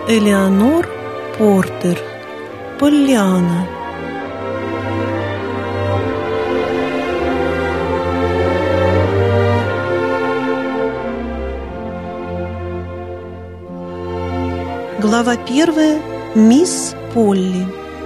Элеонор Портер. Поллианна. Глава 1. Мисс Полли.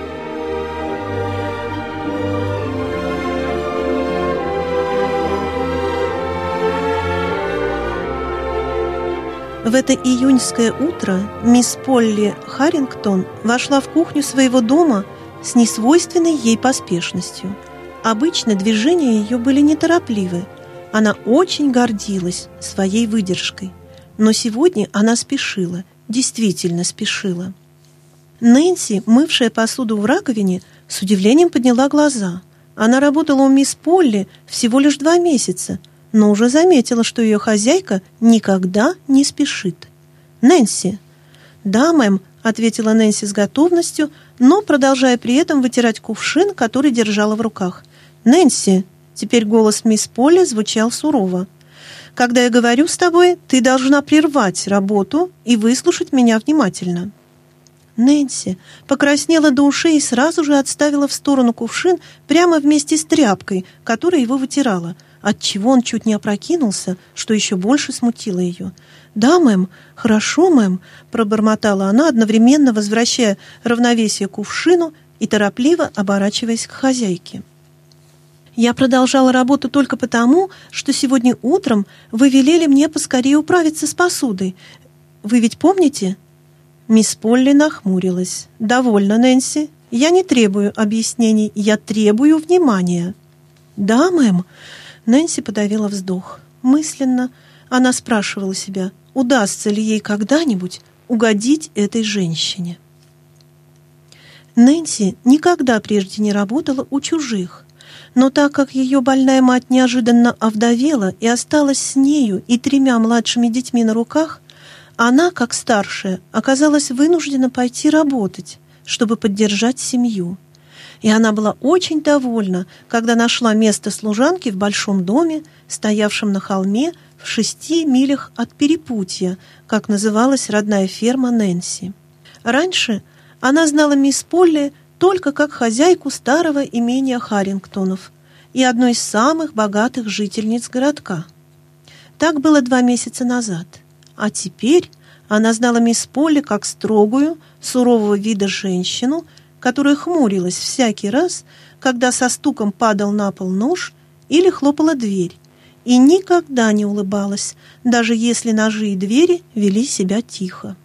В это июньское утро мисс Полли Харрингтон вошла в кухню своего дома с несвойственной ей поспешностью. Обычно движения ее были неторопливы. Она очень гордилась своей выдержкой. Но сегодня она спешила, действительно спешила. Нэнси, мывшая посуду в раковине, с удивлением подняла глаза. Она работала у мисс Полли всего лишь 2 месяца, но уже заметила, что ее хозяйка никогда не спешит. «Нэнси!» «Да, мэм», — ответила Нэнси с готовностью, но продолжая при этом вытирать кувшин, который держала в руках. «Нэнси!» — теперь голос мисс Полли звучал сурово. «Когда я говорю с тобой, ты должна прервать работу и выслушать меня внимательно». Нэнси покраснела до ушей и сразу же отставила в сторону кувшин прямо вместе с тряпкой, которая его вытирала, отчего он чуть не опрокинулся, что еще больше смутило ее. «Да, мэм, хорошо, мэм», — пробормотала она, одновременно возвращая равновесие кувшину и торопливо оборачиваясь к хозяйке. «Я продолжала работу только потому, что сегодня утром вы велели мне поскорее управиться с посудой. Вы ведь помните?» Мисс Полли нахмурилась. «Довольно, Нэнси. Я не требую объяснений, я требую внимания». «Да, мэм». Нэнси подавила вздох. Мысленно она спрашивала себя, удастся ли ей когда-нибудь угодить этой женщине. Нэнси никогда прежде не работала у чужих, но так как ее больная мать неожиданно овдовела и осталась с нею и 3 младшими детьми на руках, она, как старшая, оказалась вынуждена пойти работать, чтобы поддержать семью. И она была очень довольна, когда нашла место служанки в большом доме, стоявшем на холме в 6 милях от Перепутья, как называлась родная ферма Нэнси. Раньше она знала мисс Полли только как хозяйку старого имения Харрингтонов и одной из самых богатых жительниц городка. Так было 2 месяца назад. А теперь она знала мисс Полли как строгую, сурового вида женщину, которая хмурилась всякий раз, когда со стуком падал на пол нож или хлопала дверь, и никогда не улыбалась, даже если ножи и двери вели себя тихо.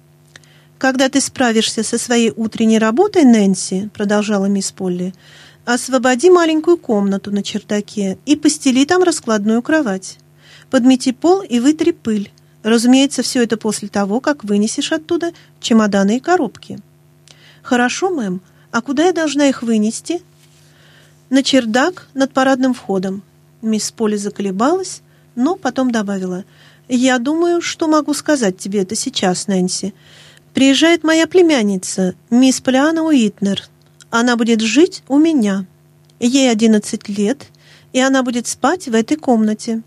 «Когда ты справишься со своей утренней работой, Нэнси, — продолжала мисс Полли, — освободи маленькую комнату на чердаке и постели там раскладную кровать. Подмети пол и вытри пыль. Разумеется, все это после того, как вынесешь оттуда чемоданы и коробки». «Хорошо, мэм. А куда я должна их вынести?» «На чердак над парадным входом». Мисс Полли заколебалась, но потом добавила: «Я думаю, что могу сказать тебе это сейчас, Нэнси. Приезжает моя племянница, мисс Поллианна Уитнер. Она будет жить у меня. Ей 11 лет, и она будет спать в этой комнате».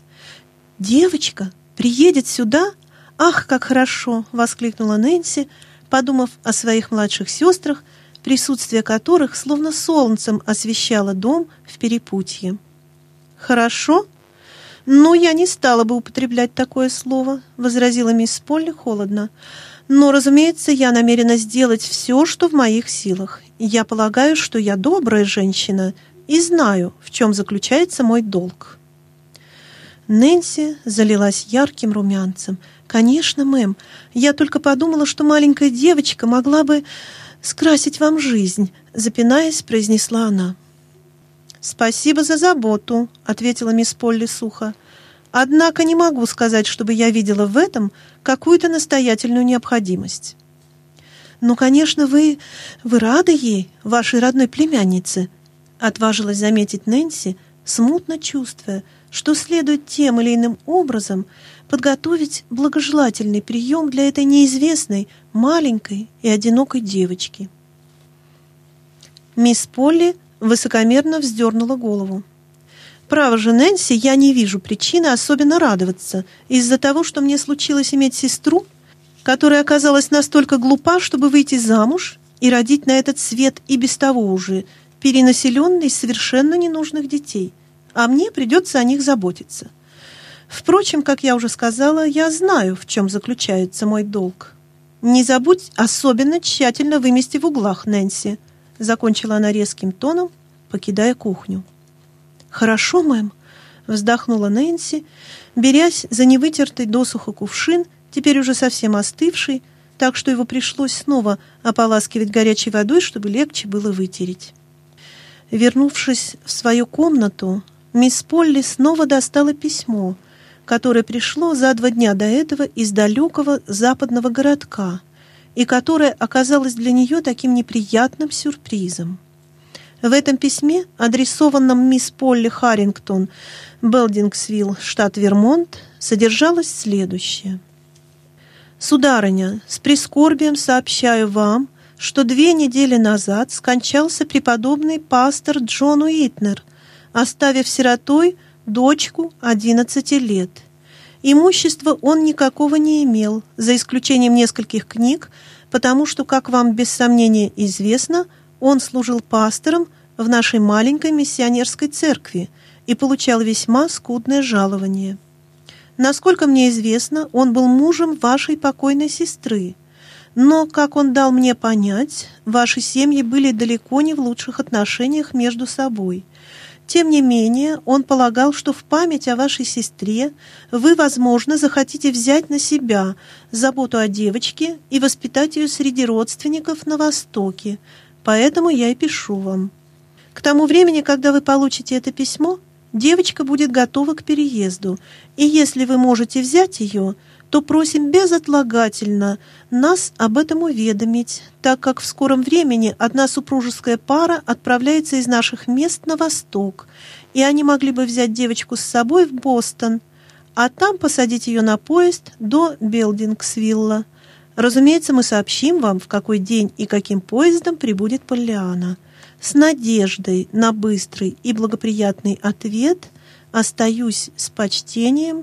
«Девочка приедет сюда? Ах, как хорошо!» — воскликнула Нэнси, подумав о своих младших сестрах, присутствие которых словно солнцем освещало дом в Перепутье. «Хорошо? Ну, я не стала бы употреблять такое слово», — возразила мисс Полли холодно. «Но, разумеется, я намерена сделать все, что в моих силах. Я полагаю, что я добрая женщина и знаю, в чем заключается мой долг». Нэнси залилась ярким румянцем. «Конечно, мэм, я только подумала, что маленькая девочка могла бы скрасить вам жизнь», — запинаясь, произнесла она. «Спасибо за заботу», — ответила мисс Полли сухо. «Однако не могу сказать, чтобы я видела в этом какую-то настоятельную необходимость». «Ну, конечно, вы рады ей, вашей родной племяннице», — отважилась заметить Нэнси, смутно чувствуя, что следует тем или иным образом подготовить благожелательный прием для этой неизвестной, маленькой и одинокой девочки. Мисс Полли высокомерно вздернула голову. «Право же, Нэнси, я не вижу причины особенно радоваться из-за того, что мне случилось иметь сестру, которая оказалась настолько глупа, чтобы выйти замуж и родить на этот свет и без того уже перенаселенный совершенно ненужных детей, а мне придется о них заботиться. Впрочем, как я уже сказала, я знаю, в чем заключается мой долг. Не забудь особенно тщательно вымести в углах, Нэнси, закончила она резким тоном, покидая кухню. Хорошо, мэм, вздохнула Нэнси, берясь за невытертый досуха кувшин, теперь уже совсем остывший, так что его пришлось снова ополаскивать горячей водой, чтобы легче было вытереть. Вернувшись в свою комнату, мисс Полли снова достала письмо, которое пришло за 2 дня до этого из далекого западного городка и которое оказалось для нее таким неприятным сюрпризом. В этом письме, адресованном мисс Полли Харрингтон, Белдингсвилл, штат Вермонт, содержалось следующее. «Сударыня, с прискорбием сообщаю вам, что 2 недели назад скончался преподобный пастор Джон Уитнер, оставив сиротой дочку 11 лет. Имущества он никакого не имел, за исключением нескольких книг, потому что, как вам без сомнения известно, он служил пастором в нашей маленькой миссионерской церкви и получал весьма скудное жалование. Насколько мне известно, он был мужем вашей покойной сестры, но, как он дал мне понять, ваши семьи были далеко не в лучших отношениях между собой. Тем не менее, он полагал, что в память о вашей сестре вы, возможно, захотите взять на себя заботу о девочке и воспитать ее среди родственников на Востоке, поэтому я и пишу вам. К тому времени, когда вы получите это письмо, девочка будет готова к переезду, и если вы можете взять ее, то просим безотлагательно нас об этом уведомить, так как в скором времени одна супружеская пара отправляется из наших мест на восток, и они могли бы взять девочку с собой в Бостон, а там посадить ее на поезд до Белдингсвилла. Разумеется, мы сообщим вам, в какой день и каким поездом прибудет Поллианна. С надеждой на быстрый и благоприятный ответ остаюсь с почтением,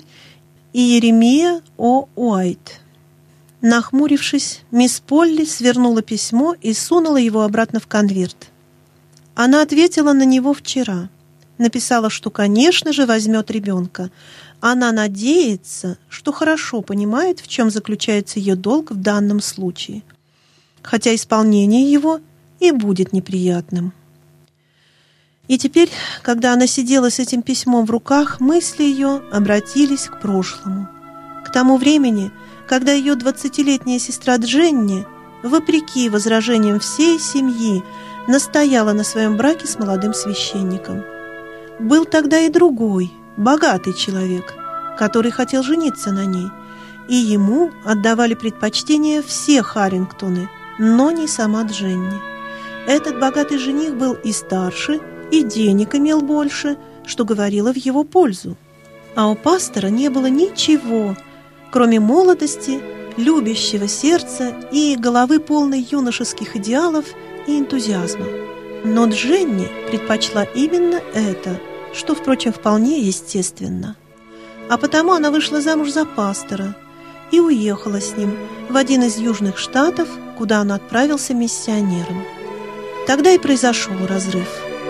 Иеремия О. Уайт. Нахмурившись, мисс Полли свернула письмо и сунула его обратно в конверт. Она ответила на него вчера. Написала, что, конечно же, возьмет ребенка. Она надеется, что хорошо понимает, в чем заключается ее долг в данном случае, хотя исполнение его и будет неприятным. И теперь, когда она сидела с этим письмом в руках, мысли ее обратились к прошлому. К тому времени, когда ее 20-летняя сестра Дженни, вопреки возражениям всей семьи, настояла на своем браке с молодым священником. Был тогда и другой, богатый человек, который хотел жениться на ней, и ему отдавали предпочтение все Харрингтоны, но не сама Дженни. Этот богатый жених был и старше, и денег имел больше, что говорило в его пользу. А у пастора не было ничего, кроме молодости, любящего сердца и головы полной юношеских идеалов и энтузиазма. Но Дженни предпочла именно это, что, впрочем, вполне естественно. А потому она вышла замуж за пастора и уехала с ним в один из южных штатов, куда он отправился миссионером. Тогда и произошел разрыв.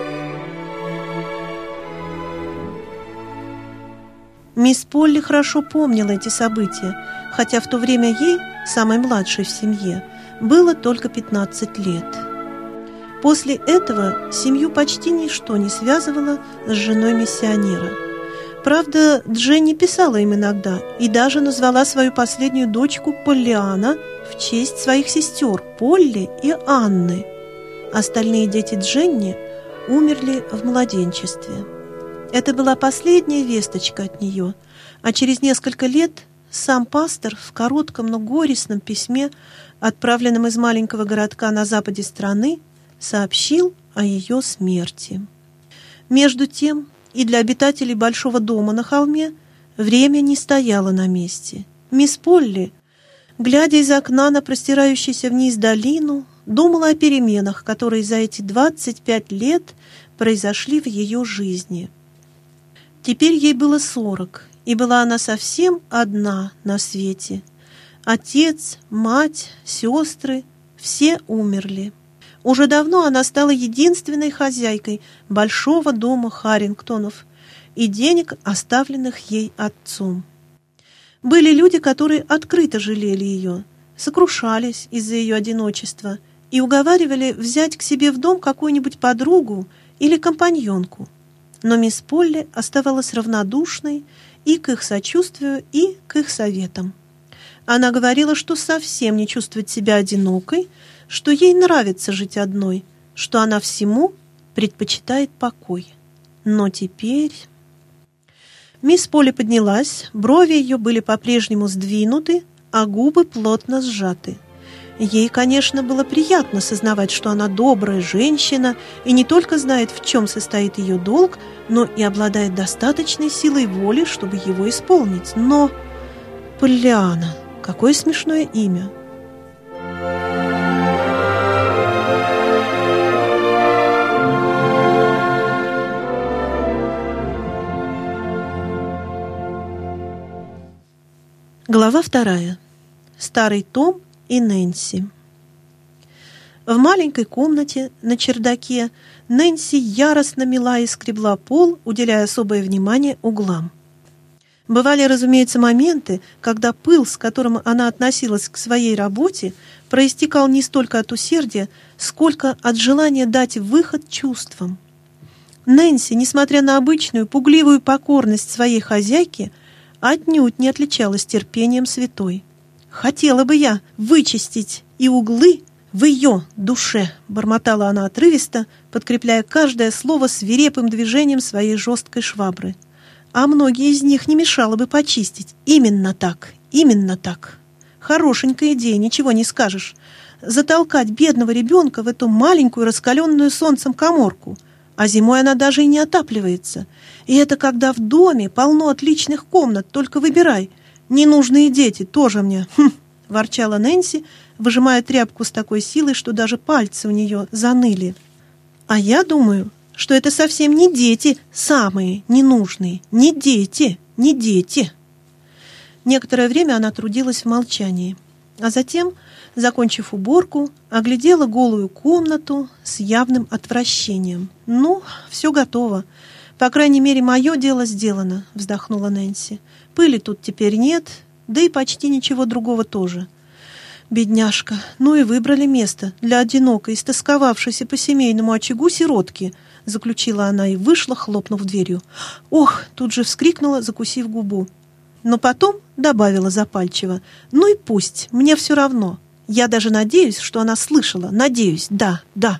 Мисс Полли хорошо помнила эти события, хотя в то время ей, самой младшей в семье, было только 15 лет. После этого семью почти ничто не связывало с женой миссионера. Правда, Дженни писала им иногда и даже назвала свою последнюю дочку Поллианна в честь своих сестер Полли и Анны. Остальные дети Дженни умерли в младенчестве. Это была последняя весточка от нее, а через несколько лет сам пастор в коротком, но горестном письме, отправленном из маленького городка на западе страны, сообщил о ее смерти. Между тем, и для обитателей большого дома на холме время не стояло на месте. Мисс Полли, глядя из окна на простирающуюся вниз долину, думала о переменах, которые за эти 25 лет произошли в ее жизни. Теперь ей было 40, и была она совсем одна на свете. Отец, мать, сестры – все умерли. Уже давно она стала единственной хозяйкой большого дома Харрингтонов и денег, оставленных ей отцом. Были люди, которые открыто жалели ее, сокрушались из-за ее одиночества и уговаривали взять к себе в дом какую-нибудь подругу или компаньонку. Но мисс Полли оставалась равнодушной и к их сочувствию, и к их советам. Она говорила, что совсем не чувствует себя одинокой, что ей нравится жить одной, что она всему предпочитает покой. Но теперь... Мисс Полли поднялась, брови ее были по-прежнему сдвинуты, а губы плотно сжаты. Ей, конечно, было приятно сознавать, что она добрая женщина и не только знает, в чем состоит ее долг, но и обладает достаточной силой воли, чтобы его исполнить. Но Поллианна, какое смешное имя! Глава 2. Старый Том и Нэнси. В маленькой комнате на чердаке Нэнси яростно мела и скребла пол, уделяя особое внимание углам. Бывали, разумеется, моменты, когда пыл, с которым она относилась к своей работе, проистекал не столько от усердия, сколько от желания дать выход чувствам. Нэнси, несмотря на обычную пугливую покорность своей хозяйки, отнюдь не отличалась терпением святой. «Хотела бы я вычистить и углы в ее душе», — бормотала она отрывисто, подкрепляя каждое слово свирепым движением своей жесткой швабры. «А многие из них не мешало бы почистить. Именно так, именно так. Хорошенькая идея, ничего не скажешь. Затолкать бедного ребенка в эту маленькую раскаленную солнцем каморку. А зимой она даже и не отапливается. И это когда в доме полно отличных комнат, только выбирай. Ненужные дети тоже мне», — ворчала Нэнси, выжимая тряпку с такой силой, что даже пальцы у нее заныли. «А я думаю, что это совсем не дети самые ненужные. Не дети, не дети». Некоторое время она трудилась в молчании, а затем, закончив уборку, оглядела голую комнату с явным отвращением. «Ну, все готово. По крайней мере, мое дело сделано», — вздохнула Нэнси. «Пыли тут теперь нет, да и почти ничего другого тоже». «Бедняжка, ну и выбрали место для одинокой, истосковавшейся по семейному очагу сиротки», — заключила она и вышла, хлопнув дверью. «Ох!» — тут же вскрикнула, закусив губу. Но потом добавила запальчиво: «Ну и пусть, мне все равно. Я даже надеюсь, что она слышала. Надеюсь, да, да».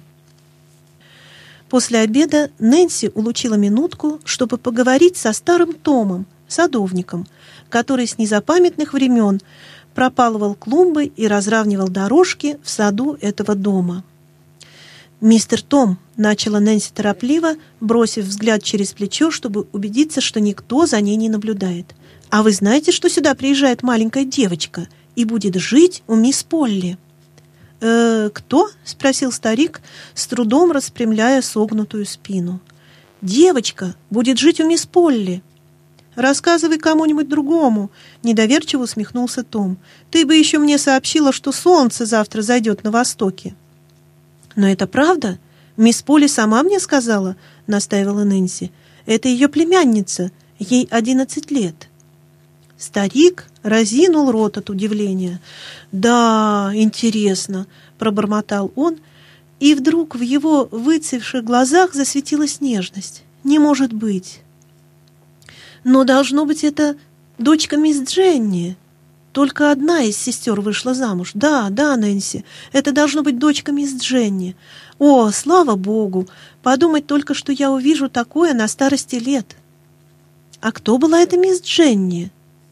После обеда Нэнси улучила минутку, чтобы поговорить со старым Томом, садовником, который с незапамятных времен пропалывал клумбы и разравнивал дорожки в саду этого дома. «Мистер Том», — начала Нэнси торопливо, бросив взгляд через плечо, чтобы убедиться, что никто за ней не наблюдает. «А вы знаете, что сюда приезжает маленькая девочка и будет жить у мисс Полли?» «Кто?» — спросил старик, с трудом распрямляя согнутую спину. «Девочка будет жить у мисс Полли». «Рассказывай кому-нибудь другому», — недоверчиво усмехнулся Том. «Ты бы еще мне сообщила, что солнце завтра зайдет на востоке». «Но это правда? Мисс Полли сама мне сказала», — настаивала Нэнси. «Это ее племянница, ей 11 лет». Старик разинул рот от удивления. «Да, интересно», — пробормотал он, и вдруг в его выцвевших глазах засветилась нежность. «Не может быть». «Но, должно быть, это дочка мисс Дженни. Только одна из сестер вышла замуж. Да, да, Нэнси, это должно быть дочка мисс Дженни. О, слава Богу! Подумать только, что я увижу такое на старости лет». «А кто была эта мисс Дженни?»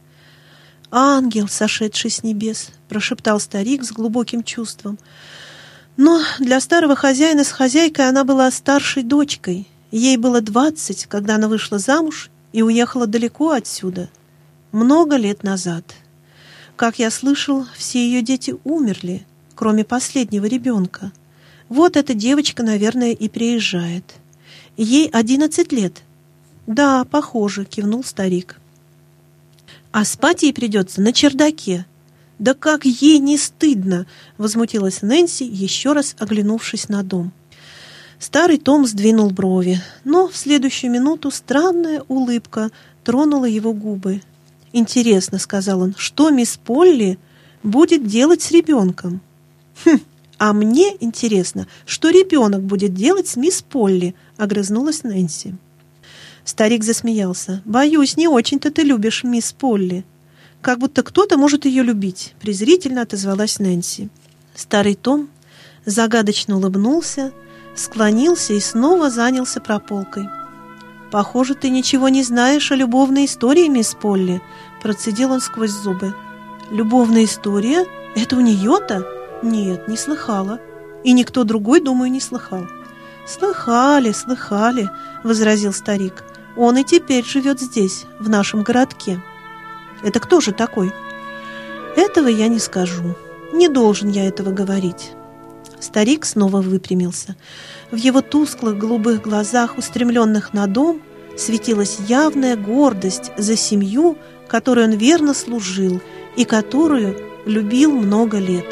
«Ангел, сошедший с небес», — прошептал старик с глубоким чувством. «Но для старого хозяина с хозяйкой она была старшей дочкой. Ей было 20, когда она вышла замуж и уехала далеко отсюда, много лет назад. Как я слышал, все ее дети умерли, кроме последнего ребенка. Вот эта девочка, наверное, и приезжает. Ей 11 лет». «Да, похоже», — кивнул старик. «А спать ей придется на чердаке». Да как ей не стыдно!» — возмутилась Нэнси, еще раз оглянувшись на дом. Старый Том сдвинул брови, но в следующую минуту странная улыбка тронула его губы. «Интересно, — сказал он, — что мисс Полли будет делать с ребенком?» «А мне интересно, что ребенок будет делать с мисс Полли», — огрызнулась Нэнси. Старик засмеялся. «Боюсь, не очень-то ты любишь мисс Полли». «Как будто кто-то может ее любить», — презрительно отозвалась Нэнси. Старый Том загадочно улыбнулся, склонился и снова занялся прополкой. «Похоже, ты ничего не знаешь о любовной истории, мисс Полли», — процедил он сквозь зубы. «Любовная история? Это у нее-то?» «Нет, не слыхала. И никто другой, думаю, не слыхал». «Слыхали, слыхали», — возразил старик. «Он и теперь живет здесь, в нашем городке». «Это кто же такой?» «Этого я не скажу. Не должен я этого говорить». Старик снова выпрямился. В его тусклых голубых глазах, устремленных на дом, светилась явная гордость за семью, которой он верно служил и которую любил много лет.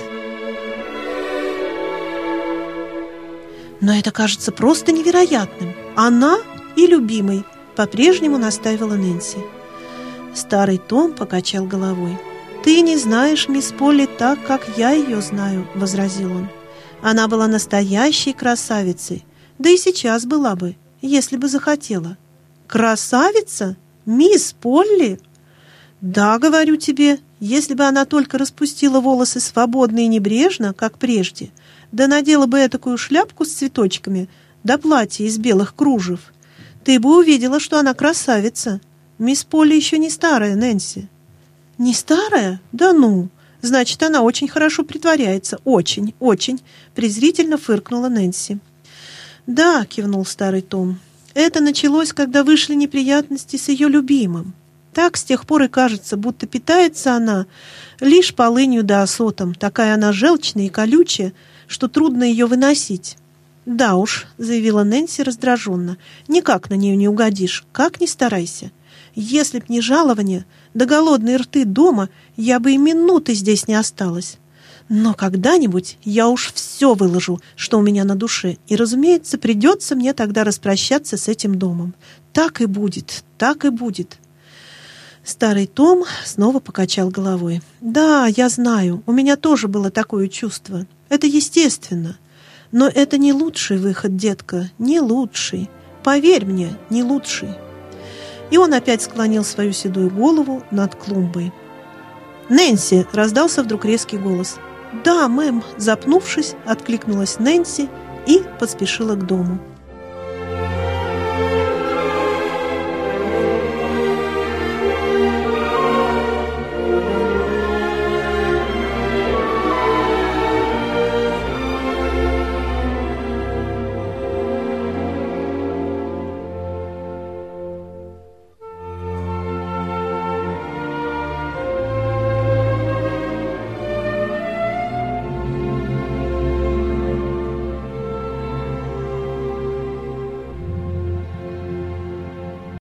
«Но это кажется просто невероятным. Она и любимый», — по-прежнему настаивала Нэнси. Старый Том покачал головой. «Ты не знаешь мисс Полли так, как я ее знаю», — возразил он. «Она была настоящей красавицей, да и сейчас была бы, если бы захотела». «Красавица? Мисс Полли?» «Да, говорю тебе, если бы она только распустила волосы свободно и небрежно, как прежде, да надела бы этакую шляпку с цветочками, да платье из белых кружев, ты бы увидела, что она красавица. Мисс Полли еще не старая, Нэнси». «Не старая? Да ну! Значит, она очень хорошо притворяется. Очень, очень!» — презрительно фыркнула Нэнси. «Да», — кивнул старый Том, — «это началось, когда вышли неприятности с ее любимым. Так с тех пор и кажется, будто питается она лишь полынью да осотом. Такая она желчная и колючая, что трудно ее выносить». «Да уж», — заявила Нэнси раздраженно, — «никак на нее не угодишь, как ни старайся. Если б не жалование, да голодные рты дома, я бы и минуты здесь не осталась. Но когда-нибудь я уж все выложу, что у меня на душе, и, разумеется, придется мне тогда распрощаться с этим домом. Так и будет, так и будет». Старый Том снова покачал головой. «Да, я знаю, у меня тоже было такое чувство. Это естественно. Но это не лучший выход, детка, не лучший. Поверь мне, не лучший». И он опять склонил свою седую голову над клумбой. «Нэнси!» — раздался вдруг резкий голос. «Да, мэм!» — запнувшись, откликнулась Нэнси и поспешила к дому.